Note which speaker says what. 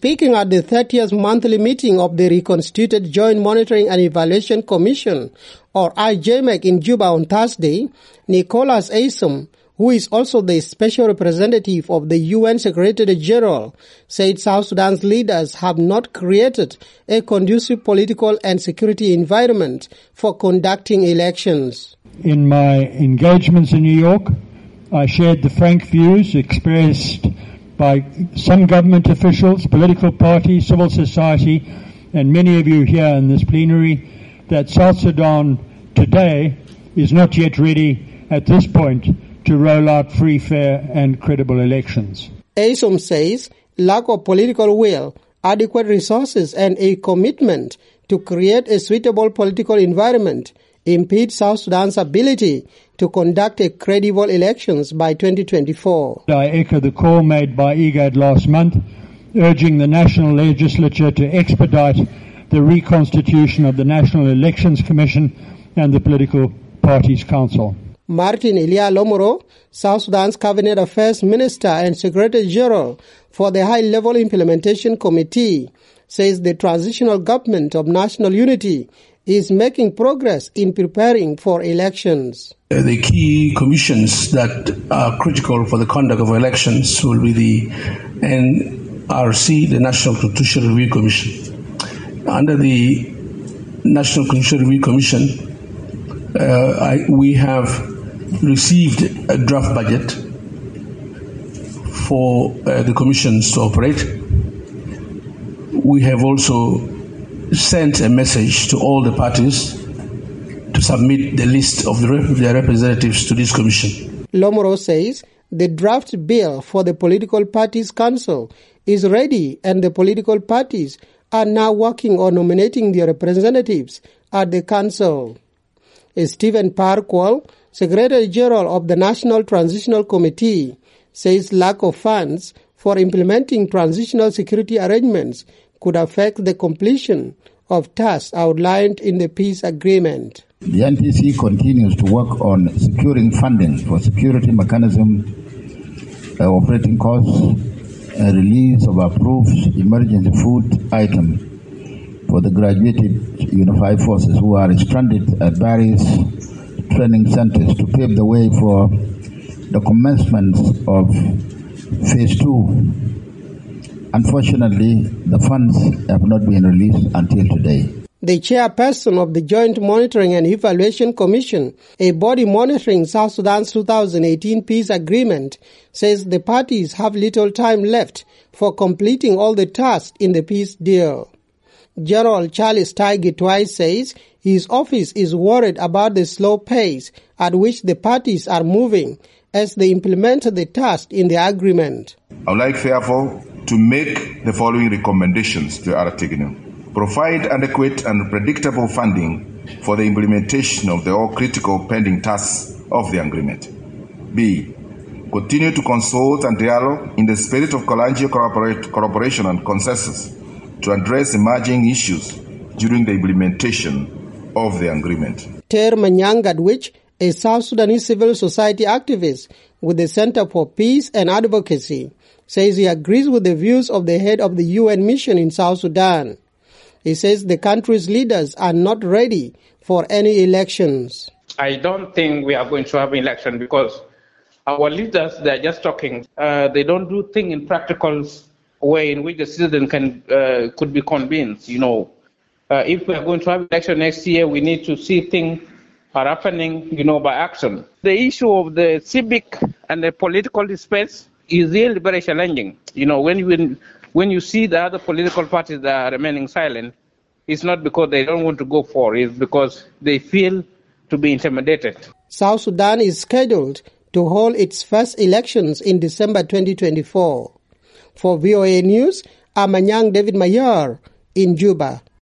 Speaker 1: Speaking at the 30th monthly meeting of the reconstituted Joint Monitoring and Evaluation Commission, or IJMEC, in Juba on Thursday, Nicholas Aysom, who is also the special representative of the UN Secretary General, said South Sudan's leaders have not created a conducive political and security environment for conducting elections.
Speaker 2: In my engagements in New York, I shared the frank views expressed by some government officials, political parties, civil society, and many of you here in this plenary, that South Sudan today is not yet ready at this point to roll out free, fair, and credible elections.
Speaker 1: Aysom says lack of political will, adequate resources, and a commitment to create a suitable political environment impede South Sudan's ability to conduct a credible elections by 2024.
Speaker 2: I echo the call made by IGAD last month, urging the national legislature to expedite the reconstitution of the National Elections Commission and the Political Parties Council.
Speaker 1: Martin Elia Lomoro, South Sudan's Cabinet Affairs Minister and Secretary General for the High-Level Implementation Committee, says the transitional government of national unity is making progress in preparing for elections.
Speaker 3: The key commissions that are critical for the conduct of elections will be the NRC, the National Constitutional Review Commission. Under the National Constitutional Review Commission, we have received a draft budget for the commissions to operate. We have also sent a message to all the parties to submit the list of their representatives to this commission.
Speaker 1: Lomoro says the draft bill for the Political Parties Council is ready and the political parties are now working on nominating their representatives at the council. Stephen Parkwall, Secretary General of the National Transitional Committee, says lack of funds for implementing transitional security arrangements could affect the completion of tasks outlined in the peace agreement.
Speaker 4: The NTC continues to work on securing funding for security mechanism, operating costs, and release of approved emergency food item for the graduated unified forces who are stranded at various training centers to pave the way for the commencement of phase 2. Unfortunately, the funds have not been released until today.
Speaker 1: The chairperson of the Joint Monitoring and Evaluation Commission, a body monitoring South Sudan's 2018 peace agreement, says the parties have little time left for completing all the tasks in the peace deal. General Charles Taigi twice says his office is worried about the slow pace at which the parties are moving as they implement the task in the agreement.
Speaker 5: I would like, therefore, to make the following recommendations to Aratigno. Provide adequate and predictable funding for the implementation of the all critical pending tasks of the agreement. B. Continue to consult and dialogue in the spirit of collegial cooperation and consensus to address emerging issues during the implementation of the agreement.
Speaker 1: Ter Manyang Gadwich, a South Sudanese civil society activist with the Center for Peace and Advocacy, says he agrees with the views of the head of the UN mission in South Sudan. He says the country's leaders are not ready for any elections.
Speaker 6: I don't think we are going to have an election because our leaders, they're just talking. They don't do things in practical way in which the citizen could be convinced. If we are going to have election next year, we need to see things are happening, by action. The issue of the civic and the political space is really very challenging. When you see the other political parties that are remaining silent, it's not because they don't want to go for it, it's because they feel to be intimidated.
Speaker 1: South Sudan is scheduled to hold its first elections in December 2024. For VOA News, I'm Anyang David Mayar in Juba.